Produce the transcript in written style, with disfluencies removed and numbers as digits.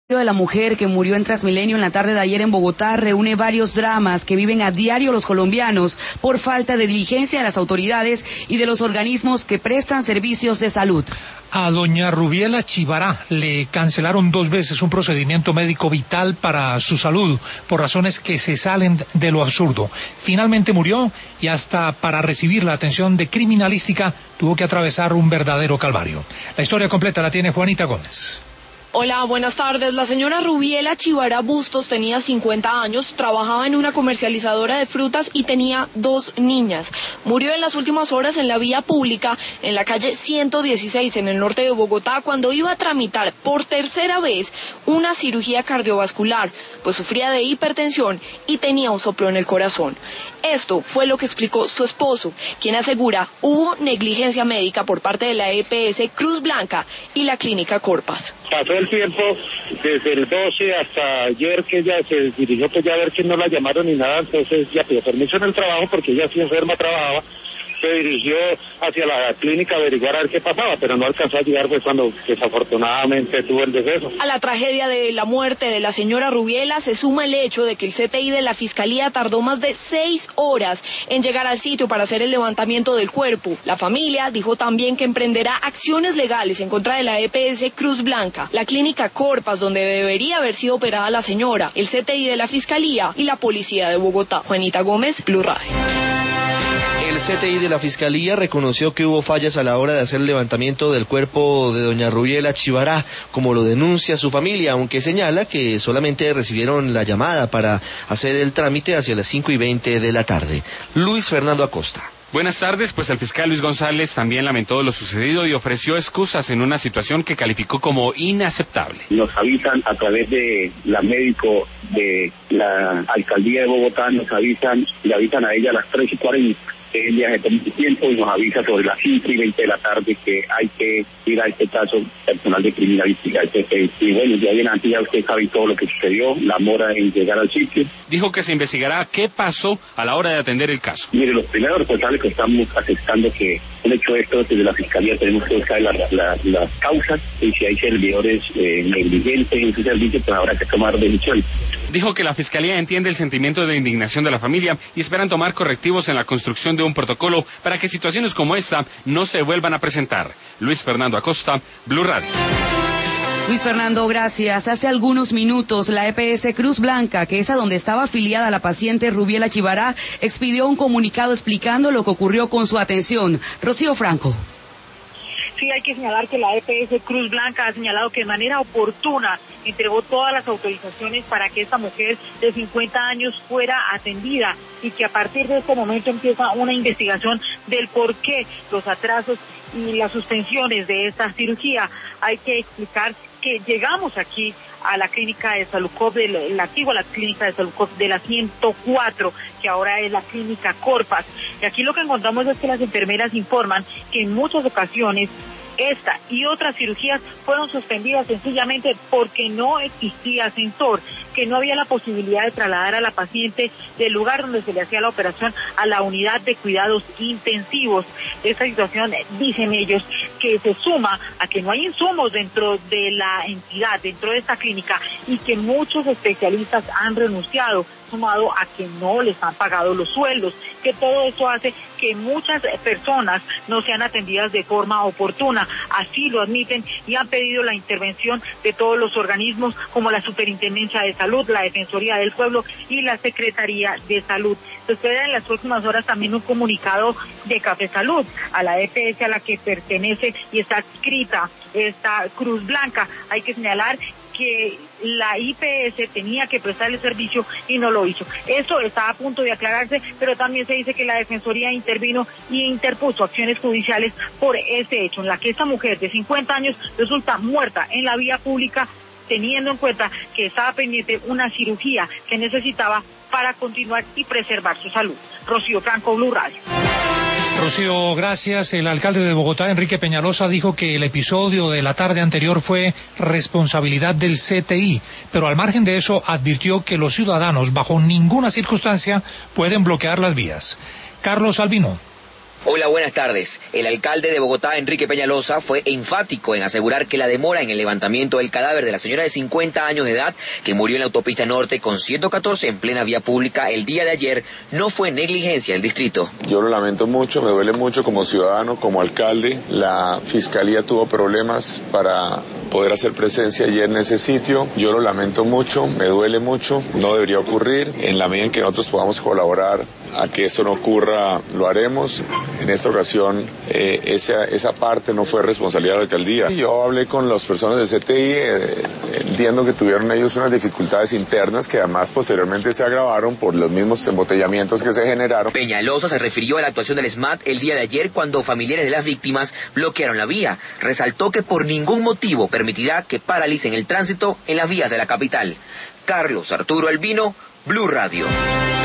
De la mujer que murió en Transmilenio en la tarde de ayer en Bogotá reúne varios dramas que viven a diario los colombianos por falta de diligencia de las autoridades y de los organismos que prestan servicios de salud. A doña Rubiela Chivará le cancelaron 2 veces un procedimiento médico vital para su salud por razones que se salen de lo absurdo. Finalmente murió y hasta para recibir la atención de criminalística tuvo que atravesar un verdadero calvario. La historia completa la tiene Juanita Gómez. Hola, buenas tardes. La señora Rubiela Chivará Bustos tenía 50 años, trabajaba en una comercializadora de frutas y tenía 2 niñas. Murió en las últimas horas en la vía pública, en la calle 116, en el norte de Bogotá, cuando iba a tramitar por tercera vez una cirugía cardiovascular, pues sufría de hipertensión y tenía un soplo en el corazón. Esto fue lo que explicó su esposo, quien asegura hubo negligencia médica por parte de la EPS Cruz Blanca y la Clínica Corpas. Pasó el tiempo desde el 12 hasta ayer que ella se dirigió pues ya a ver que no la llamaron ni nada, entonces ya pidió permiso en el trabajo porque ella sí enferma trabajaba. Se dirigió hacia la clínica a averiguar a ver qué pasaba, pero no alcanzó a llegar pues cuando desafortunadamente tuvo el deceso. A la tragedia de la muerte de la señora Rubiela se suma el hecho de que el CTI de la Fiscalía tardó más de 6 horas en llegar al sitio para hacer el levantamiento del cuerpo. La familia dijo también que emprenderá acciones legales en contra de la EPS Cruz Blanca, la Clínica Corpas donde debería haber sido operada la señora, el CTI de la Fiscalía y la Policía de Bogotá. Juanita Gómez, Blue Radio. El CTI de la Fiscalía reconoció que hubo fallas a la hora de hacer el levantamiento del cuerpo de doña Rubiela Chivará, como lo denuncia su familia, aunque señala que solamente recibieron la llamada para hacer el trámite hacia las 5:20 de la tarde. Luis Fernando Acosta. Buenas tardes, pues el fiscal Luis González también lamentó lo sucedido y ofreció excusas en una situación que calificó como inaceptable. Nos avisan a través de la médico de la alcaldía de Bogotá, le avisan a ella a las 3:40. Ella se toma su tiempo y nos avisa sobre las 5:20 de la tarde que hay que ir a este caso personal de criminalística. Y bueno, ya adelante ya usted sabe todo lo que sucedió, la mora en llegar al sitio. Dijo que se investigará qué pasó a la hora de atender el caso. Mire, los primeros responsables que estamos aceptando que han hecho esto desde la Fiscalía tenemos que buscar las causas y si hay servidores negligentes en su servicio, pues habrá que tomar decisiones. Dijo que la Fiscalía entiende el sentimiento de indignación de la familia y esperan tomar correctivos en la construcción de un protocolo para que situaciones como esta no se vuelvan a presentar. Luis Fernando Acosta, Blue Radio. Luis Fernando, gracias. Hace algunos minutos la EPS Cruz Blanca, que es a donde estaba afiliada la paciente Rubiela Chivará, expidió un comunicado explicando lo que ocurrió con su atención. Rocío Franco. Sí, hay que señalar que la EPS Cruz Blanca ha señalado que de manera oportuna entregó todas las autorizaciones para que esta mujer de 50 años fuera atendida y que a partir de este momento empieza una investigación del por qué los atrasos y las suspensiones de esta cirugía. Hay que explicar que llegamos aquí a la clínica de Salucop, la antigua clínica de Salucop de la 104, que ahora es la clínica Corpas. Y aquí lo que encontramos es que las enfermeras informan que en muchas ocasiones esta y otras cirugías fueron suspendidas sencillamente porque no existía ascensor, que no había la posibilidad de trasladar a la paciente del lugar donde se le hacía la operación a la unidad de cuidados intensivos. Esta situación, dicen ellos, que se suma a que no hay insumos dentro de la entidad, dentro de esta clínica, y que muchos especialistas han renunciado, sumado a que no les han pagado los sueldos, que todo eso hace que muchas personas no sean atendidas de forma oportuna. Así lo admiten y han pedido la intervención de todos los organismos como la Superintendencia de Salud, la Defensoría del Pueblo y la Secretaría de Salud. Se espera en las próximas horas también un comunicado de Café Salud a la EPS a la que pertenece y está adscrita esta Cruz Blanca. Hay que señalar que la IPS tenía que prestar el servicio y no lo hizo. Eso está a punto de aclararse, pero también se dice que la Defensoría intervino y interpuso acciones judiciales por este hecho, en la que esta mujer de 50 años resulta muerta en la vía pública, teniendo en cuenta que estaba pendiente una cirugía que necesitaba para continuar y preservar su salud. Rocío Franco, Blue Radio. Rocío, gracias. El alcalde de Bogotá, Enrique Peñalosa, dijo que el episodio de la tarde anterior fue responsabilidad del CTI, pero al margen de eso advirtió que los ciudadanos bajo ninguna circunstancia pueden bloquear las vías. Carlos Albino. Hola, buenas tardes. El alcalde de Bogotá, Enrique Peñalosa, fue enfático en asegurar que la demora en el levantamiento del cadáver de la señora de 50 años de edad que murió en la autopista norte con 114 en plena vía pública el día de ayer no fue negligencia del distrito. Yo lo lamento mucho, me duele mucho como ciudadano, como alcalde. La fiscalía tuvo problemas para poder hacer presencia ayer en ese sitio. Yo lo lamento mucho, me duele mucho, no debería ocurrir. En la medida en que nosotros podamos colaborar a que eso no ocurra, lo haremos. En esta ocasión, esa parte no fue responsabilidad de la alcaldía. Yo hablé con las personas del CTI, entiendo que tuvieron ellos unas dificultades internas que además posteriormente se agravaron por los mismos embotellamientos que se generaron. Peñalosa se refirió a la actuación del SMAT el día de ayer cuando familiares de las víctimas bloquearon la vía. Resaltó que por ningún motivo permitirá que paralicen el tránsito en las vías de la capital. Carlos Arturo Albino, Blue Radio.